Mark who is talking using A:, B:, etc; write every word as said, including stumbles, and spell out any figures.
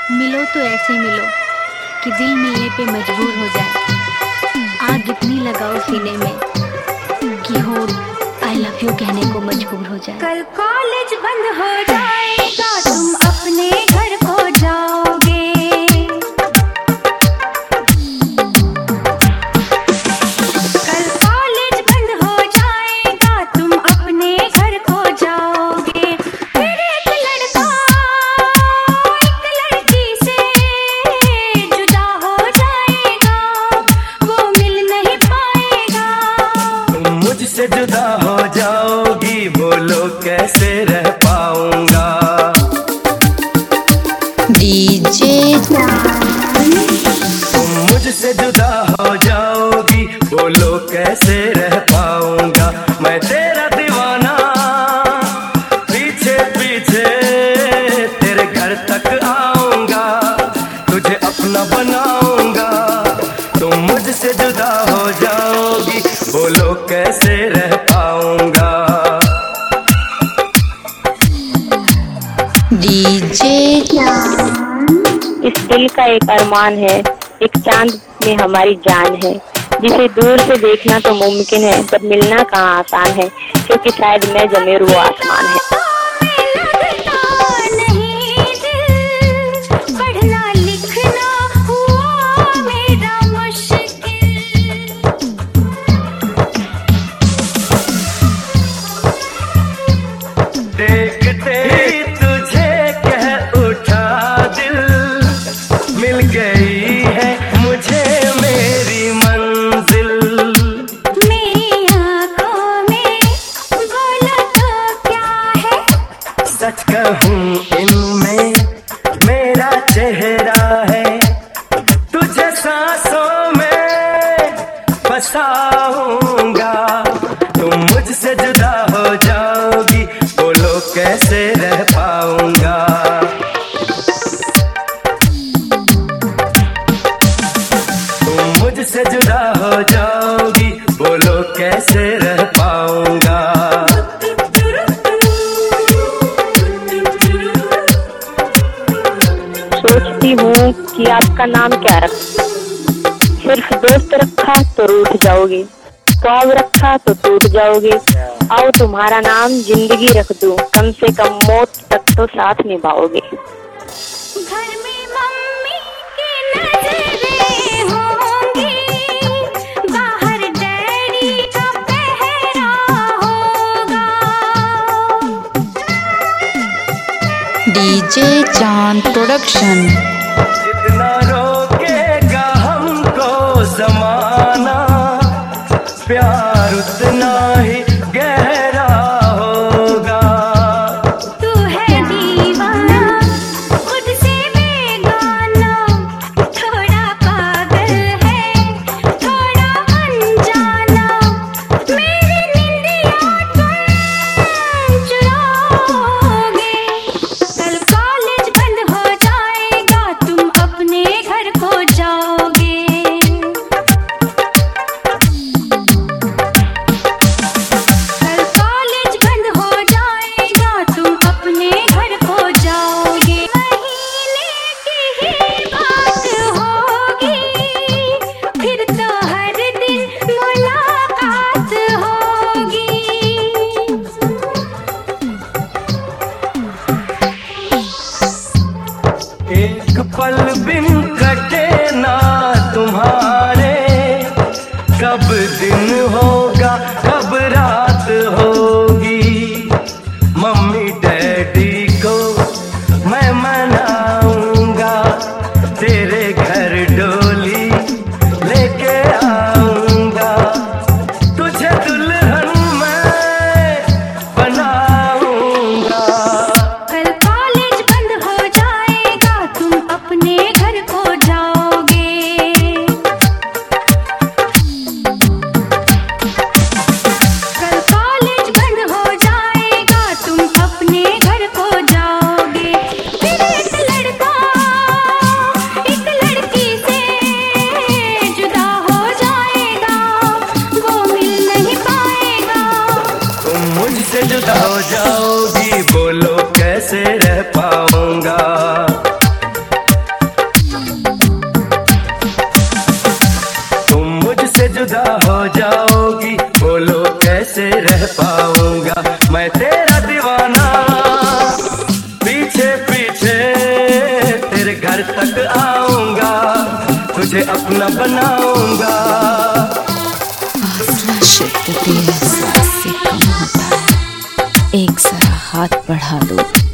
A: मिलो तो ऐसे मिलो कि दिल मिलने पे मजबूर हो जाए। आग इतनी लगाओ सीने में कि हो आई लव यू कहने को मजबूर हो जाए।
B: कल कॉलेज बंद हो जाएगा, तुम अपने घर को जाओगे। कल कॉलेज बंद हो जाएगा, तुम अपने घर को जाओगे। फिर एक लड़का एक लड़की से जुदा हो जाएगा, वो मिल नहीं पाएगा।
C: तुम मुझसे जुदा हो जाओगी, बोलो कैसे रह पाऊंगा।
D: डीजे
C: तुम मुझसे जुदा हो जाओगी, बोलो कैसे रह पाऊंगा। मैं तेरा दीवाना पीछे पीछे तेरे घर तक आऊंगा, तुझे अपना बनाऊंगा। तुम मुझसे जुदा हो जाओगी, बोलो कैसे रह पाऊंगा।
D: डीजे
E: इस दिल का एक अरमान है, एक चांद में हमारी जान है, जिसे दूर से देखना तो मुमकिन है पर मिलना कहाँ आसान है, क्योंकि शायद मैं जमीर वो आसमान है।
B: पढ़ना लिखना हुआ मेरा मुश्किल।
C: देखते ही तुझे कह उठा दिल, मिल गई है मुझे मेरी मंजिल।
B: मेरी आँखों में बोलो तो क्या है,
C: सच कहूँ इनमें मेरा चेहरा है, तुझे सांसों में बसाऊंगा। तुम मुझसे जुदा हो जाओगी, बोलो कैसे रह पाऊंगा। तुम मुझसे जुदा हो जाओगी, बोलो कैसे रह पाऊंगा।
E: सोचती हूँ कि आपका नाम क्या रख, सिर्फ दोस्त रखा तो रूठ जाओगे, ख्वाब रखा तो टूट जाओगे। आओ तुम्हारा नाम जिंदगी रख दूं, कम से कम मौत तक तो साथ निभाओगे।
B: घर में मम्मी की नजरें होंगी, बाहर डैडी का पहरा होगा।
D: डीजे चांद प्रोडक्शन।
C: जितना रोकेगा हमको जमाना, प्यार उतना ही गहरा होगा।
B: तू है दीवाना खुद से बेगाना, थोड़ा पागल है थोड़ा अनजाना। मेरी निंदिया तुम चुराओगे। कल कॉलेज बंद हो जाएगा, तुम अपने घर को जाओगे। कल कॉलेज बंद हो जाएगा, तुम अपने घर को जाओगे। महीने की ही बात होगी, फिर तो हर दिन मुलाकात होगी।
C: एक पल बिन कटे ना तुम्हारे, कब दिन होगा कब रात होगी। मम्मी डैडी को मैं मनाऊंगा, तेरे घर डोली लेके आऊंगा। तुझे दुल्हन मैं बनाऊंगा।
B: कल कॉलेज बंद हो जाएगा, तुम अपने घर को जाओगे।
C: घर तक आऊंगा, तुझे अपना बनाऊंगा।
D: फासला शिद्दत एहसास से कम होता है, एक जरा हाथ बढ़ा दो।